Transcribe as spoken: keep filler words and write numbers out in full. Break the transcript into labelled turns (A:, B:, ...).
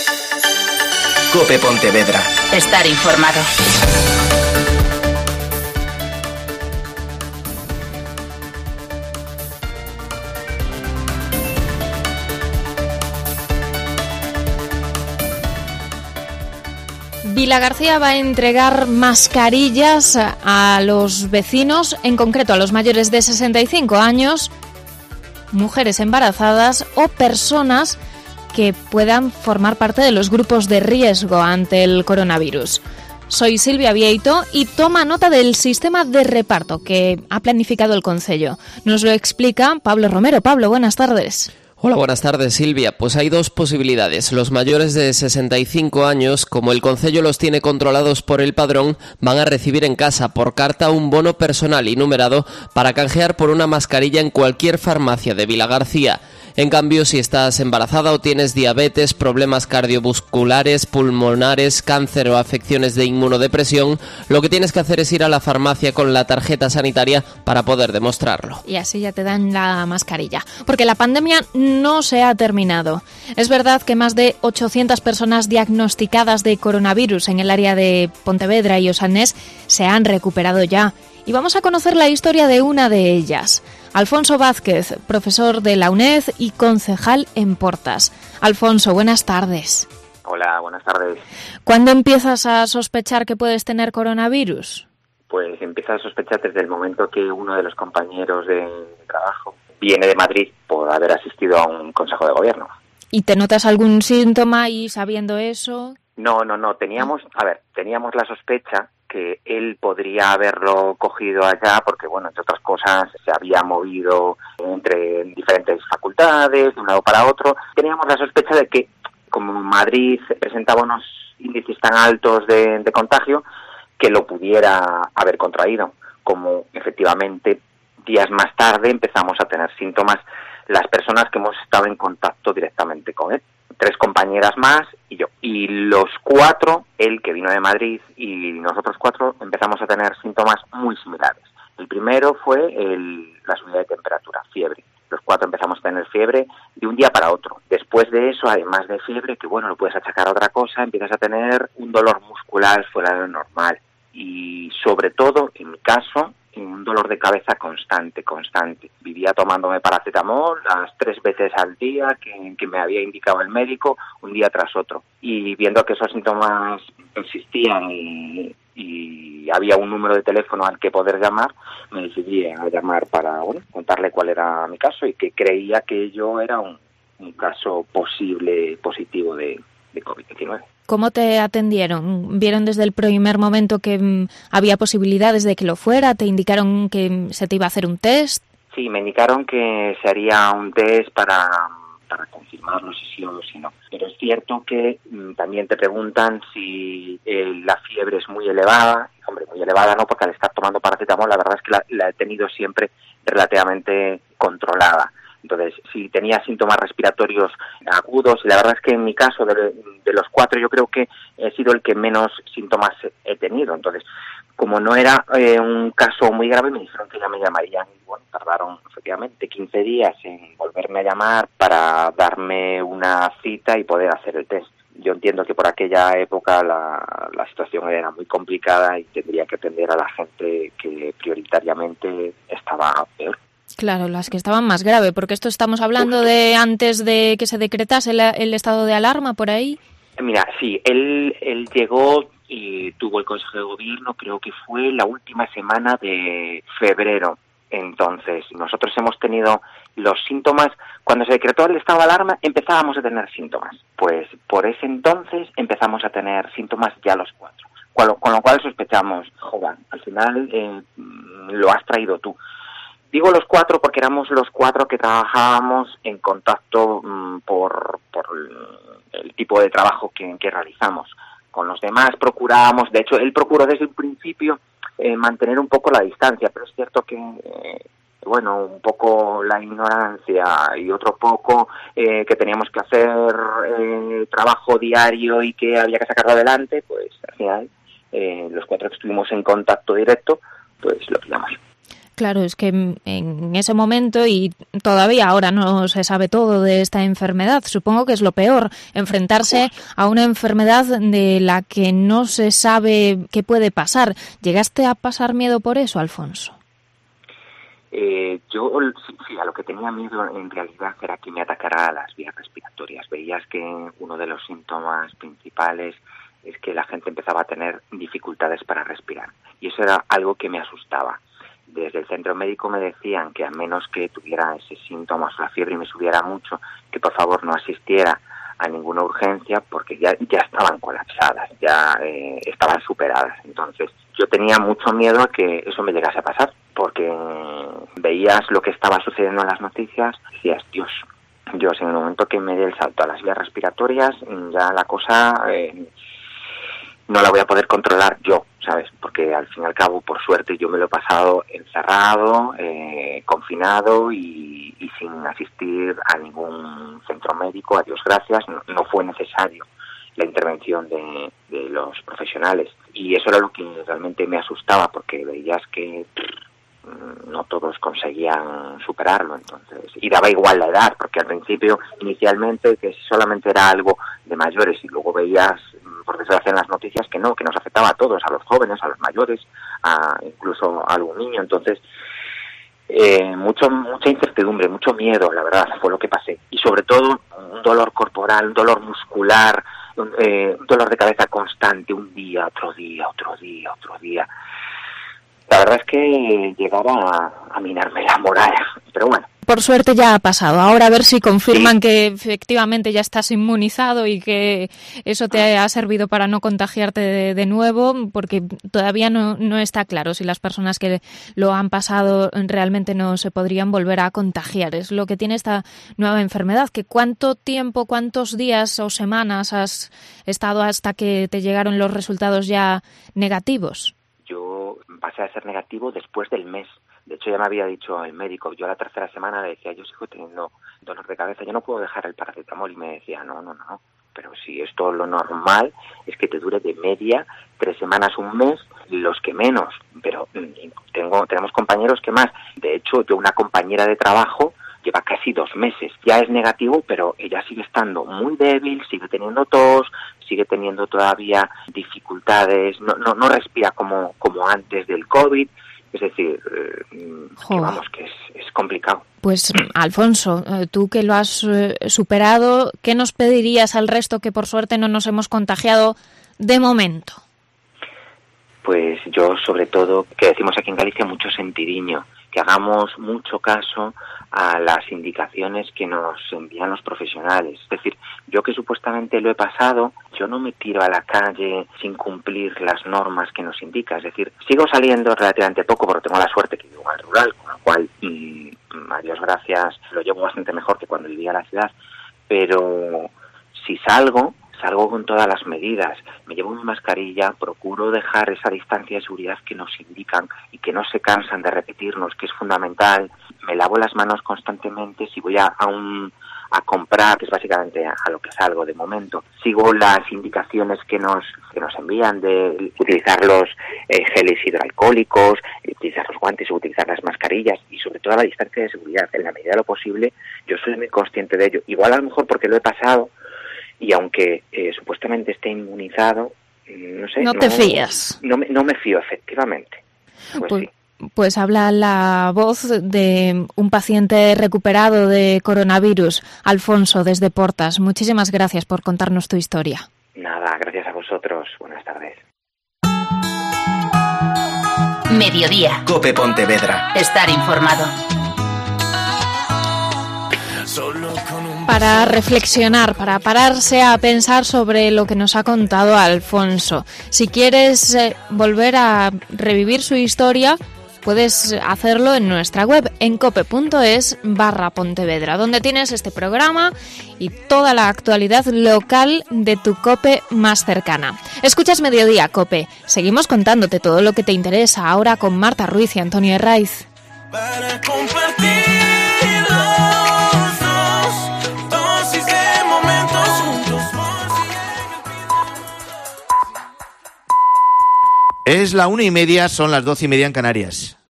A: COPE Pontevedra.
B: Estar informado.
C: Vilagarcía va a entregar mascarillas a los vecinos, en concreto a los mayores de sesenta y cinco años, mujeres embarazadas o personas que puedan formar parte de los grupos de riesgo ante el coronavirus. Soy Silvia Vieito y toma nota del sistema de reparto que ha planificado el Concello. Nos lo explica Pablo Romero. Pablo, buenas tardes.
D: Hola, buenas tardes, Silvia. Pues hay dos posibilidades. Los mayores de sesenta y cinco años, como el Concello los tiene controlados por el padrón, van a recibir en casa por carta un bono personal y numerado para canjear por una mascarilla en cualquier farmacia de Vilagarcía. En cambio, si estás embarazada o tienes diabetes, problemas cardiovasculares, pulmonares, cáncer o afecciones de inmunodepresión, lo que tienes que hacer es ir a la farmacia con la tarjeta sanitaria para poder demostrarlo.
C: Y así ya te dan la mascarilla. Porque la pandemia no se ha terminado. Es verdad que más de ochocientas personas diagnosticadas de coronavirus en el área de Pontevedra y Osanés se han recuperado ya. Y vamos a conocer la historia de una de ellas. Alfonso Vázquez, profesor de la UNED y concejal en Portas. Alfonso, buenas tardes.
E: Hola, buenas tardes.
C: ¿Cuándo empiezas a sospechar que puedes tener coronavirus?
E: Pues empieza a sospechar desde el momento que uno de los compañeros de trabajo viene de Madrid por haber asistido a un consejo de gobierno.
C: ¿Y te notas algún síntoma y sabiendo eso?
E: No, no, no. Teníamos, a ver, teníamos la sospecha que él podría haberlo cogido allá porque, bueno, entre otras cosas, se había movido entre diferentes facultades, de un lado para otro. Teníamos la sospecha de que, como Madrid presentaba unos índices tan altos de, de contagio, que lo pudiera haber contraído. Como, efectivamente, días más tarde empezamos a tener síntomas las personas que hemos estado en contacto directamente con él. Tres compañeras más y yo. Y los cuatro, él que vino de Madrid y nosotros cuatro, empezamos a tener síntomas muy similares. El primero fue el, la subida de temperatura, fiebre. Los cuatro empezamos a tener fiebre de un día para otro. Después de eso, además de fiebre, que bueno, lo puedes achacar a otra cosa, empiezas a tener un dolor muscular fuera de lo normal. Y sobre todo, en mi caso, un dolor de cabeza constante, constante. Vivía tomándome paracetamol las tres veces al día que, que me había indicado el médico, un día tras otro. Y viendo que esos síntomas persistían y, y había un número de teléfono al que poder llamar, me decidí a llamar para, bueno, contarle cuál era mi caso y que creía que yo era un, un caso posible positivo de, de covid diecinueve.
C: ¿Cómo te atendieron? ¿Vieron desde el primer momento que mm, había posibilidades de que lo fuera? ¿Te indicaron que mm, se te iba a hacer un test?
E: Sí, me indicaron que se haría un test para, para confirmarlo si sí o si no. Pero es cierto que mm, también te preguntan si eh, la fiebre es muy elevada. Hombre, muy elevada no, porque al estar tomando paracetamol la verdad es que la, la he tenido siempre relativamente controlada. Entonces, si tenía síntomas respiratorios agudos, y la verdad es que en mi caso, de, de los cuatro, yo creo que he sido el que menos síntomas he tenido. Entonces, como no era eh, un caso muy grave, me dijeron que ya me llamarían. Y bueno, tardaron efectivamente quince días en volverme a llamar para darme una cita y poder hacer el test. Yo entiendo que por aquella época la, la situación era muy complicada y tendría que atender a la gente que prioritariamente estaba peor.
C: Claro, las que estaban más grave, porque esto estamos hablando de antes de que se decretase el, el estado de alarma por ahí.
E: Mira, sí, él, él llegó y tuvo el Consejo de Gobierno, creo que fue la última semana de febrero. Entonces, nosotros hemos tenido los síntomas, cuando se decretó el estado de alarma empezábamos a tener síntomas. Pues por ese entonces empezamos a tener síntomas ya los cuatro. Con lo, con lo cual sospechamos, joder, al final eh, lo has traído tú. Digo los cuatro porque éramos los cuatro que trabajábamos en contacto mmm, por, por el, el tipo de trabajo que, que realizamos. Con los demás procurábamos, de hecho él procuró desde el principio eh, mantener un poco la distancia, pero es cierto que, eh, bueno, un poco la ignorancia y otro poco eh, que teníamos que hacer eh, trabajo diario y que había que sacarlo adelante, pues al final eh, los cuatro que estuvimos en contacto directo, pues lo pillamos.
C: Claro, es que en ese momento, y todavía ahora no se sabe todo de esta enfermedad, supongo que es lo peor, enfrentarse a una enfermedad de la que no se sabe qué puede pasar. ¿Llegaste a pasar miedo por eso, Alfonso?
E: Eh, yo, sí, sí, a lo que tenía miedo en realidad era que me atacara a las vías respiratorias. Veías que uno de los síntomas principales es que la gente empezaba a tener dificultades para respirar. Y eso era algo que me asustaba. Desde el centro médico me decían que a menos que tuviera ese síntoma, la fiebre y me subiera mucho, que por favor no asistiera a ninguna urgencia porque ya, ya estaban colapsadas, ya eh, estaban superadas. Entonces yo tenía mucho miedo a que eso me llegase a pasar, porque veías lo que estaba sucediendo en las noticias y decías, Dios, Dios, en el momento que me dé el salto a las vías respiratorias, ya la cosa eh, no la voy a poder controlar yo, ¿sabes? Porque al fin y al cabo, por suerte, yo me lo he pasado encerrado, eh, confinado y, y sin asistir a ningún centro médico, a Dios gracias, no, no fue necesario la intervención de, de los profesionales. Y eso era lo que realmente me asustaba, porque veías que pff, no todos conseguían superarlo, entonces, y daba igual la edad, porque al principio, inicialmente, que solamente era algo de mayores, y luego veías, por desgracia, en las noticias que no, que nos afectaba a todos, a los jóvenes, a los mayores, a incluso a algún niño. Entonces, eh, mucho mucha incertidumbre, mucho miedo, la verdad, fue lo que pasé. Y sobre todo, un dolor corporal, un dolor muscular, un, eh, un dolor de cabeza constante, un día, otro día, otro día, otro día. La verdad es que llegaba a, a minarme la moral, pero bueno.
C: Por suerte ya ha pasado. Ahora a ver si confirman sí. que efectivamente ya estás inmunizado y que eso te ha servido para no contagiarte de, de nuevo, porque todavía no, no está claro si las personas que lo han pasado realmente no se podrían volver a contagiar. Es lo que tiene esta nueva enfermedad. Que ¿cuánto tiempo, cuántos días o semanas has estado hasta que te llegaron los resultados ya negativos?
E: Yo pasé a ser negativo después del mes. De hecho, ya me había dicho el médico, yo a la tercera semana le decía, yo sigo teniendo dolor de cabeza, yo no puedo dejar el paracetamol, y me decía, no, no, no, pero si esto lo normal es que te dure de media tres semanas, un mes, los que menos, pero tengo tenemos compañeros que más. De hecho, yo una compañera de trabajo lleva casi dos meses, ya es negativo, pero ella sigue estando muy débil, sigue teniendo tos, sigue teniendo todavía dificultades, no no, no respira como, como antes del COVID. Es decir, eh, que vamos, que es, es complicado.
C: Pues, Alfonso, tú que lo has eh, superado, ¿qué nos pedirías al resto que por suerte no nos hemos contagiado de momento?
E: Pues yo, sobre todo, que decimos aquí en Galicia, mucho sentidiño, que hagamos mucho caso a las indicaciones que nos envían los profesionales. Es decir, yo que supuestamente lo he pasado, yo no me tiro a la calle sin cumplir las normas que nos indica. Es decir, sigo saliendo relativamente poco porque tengo la suerte que vivo en el rural, con lo cual, mmm, a Dios gracias, lo llevo bastante mejor que cuando vivía en la ciudad. Pero si salgo, salgo con todas las medidas, me llevo mi mascarilla, procuro dejar esa distancia de seguridad que nos indican y que no se cansan de repetirnos, que es fundamental. Me lavo las manos constantemente. Si voy a, a un a comprar, que es básicamente a, a lo que salgo de momento, sigo las indicaciones que nos que nos envían de utilizar los eh, geles hidroalcohólicos, utilizar los guantes, utilizar las mascarillas y sobre todo la distancia de seguridad. En la medida de lo posible, yo soy muy consciente de ello. Igual a lo mejor porque lo he pasado, y aunque eh, supuestamente esté inmunizado, no sé...
C: No, no te fías.
E: No me, no me fío, efectivamente. Pues,
C: pues,
E: sí.
C: pues habla la voz de un paciente recuperado de coronavirus, Alfonso, desde Portas. Muchísimas gracias por contarnos tu historia.
E: Nada, gracias a vosotros. Buenas tardes.
A: Mediodía.
B: COPE Pontevedra.
A: Estar informado.
C: Para reflexionar, para pararse a pensar sobre lo que nos ha contado Alfonso. Si quieres eh, volver a revivir su historia, puedes hacerlo en nuestra web, en cope.es barra Pontevedra, donde tienes este programa y toda la actualidad local de tu COPE más cercana. Escuchas Mediodía COPE. Seguimos contándote todo lo que te interesa ahora con Marta Ruiz y Antonio Herraiz.
F: Para compartir.
B: Es la una y media, son las doce y media en Canarias.